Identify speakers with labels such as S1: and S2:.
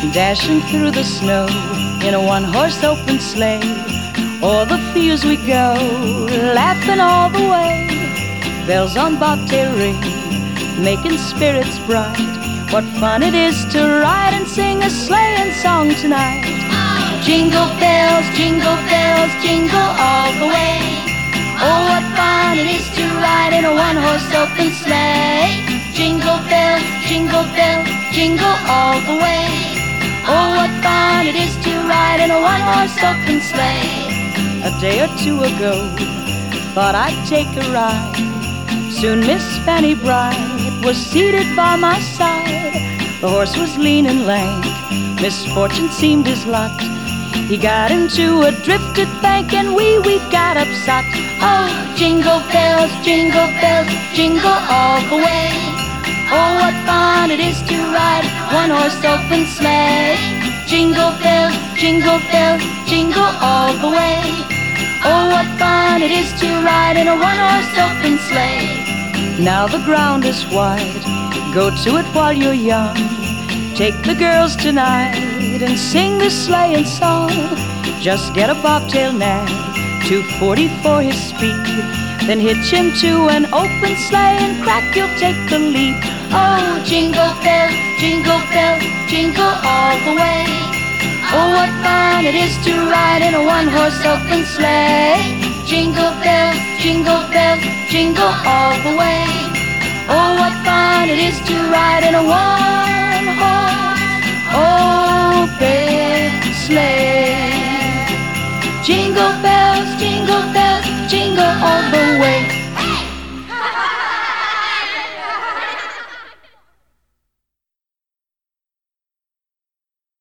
S1: dashing through the snow in a one-horse open sleigh. O'er the fields we go, laughing all the way. Bells on bobtail ring, making spirits bright. What fun it is to ride and sing a sleighing song tonight. Jingle bells, jingle all the way. Oh, what fun it is to ride in a one-horse open sleigh. Jingle bells, jingle all the way. Oh, what fun it is to ride in a one-horse open sleigh. A day or two ago, thought I'd take a ride. Soon Miss Fanny Bright was seated by my side. The horse was lean and lank, misfortune seemed his lot. He got into a drifted bank and we got upset. Oh, jingle bells, jingle all the way. Oh, what fun it is to ride one-horse open sleigh. Jingle bells, jingle all the way. Oh, what fun it is to ride in a one-horse open sleigh. Now the ground is wide, go to it while you're young. Take the girls tonight and sing this sleighing song. Just get a bobtail nag, 240 for his speed. Then hitch him to an open sleigh and crack, you'll take the lead. Oh, jingle bells, jingle all the way. Oh, what fun it is to ride in a one-horse open sleigh. Jingle bells, jingle all the way. Oh, what fun it is to ride in a one-horse open sleigh. Jingle bells,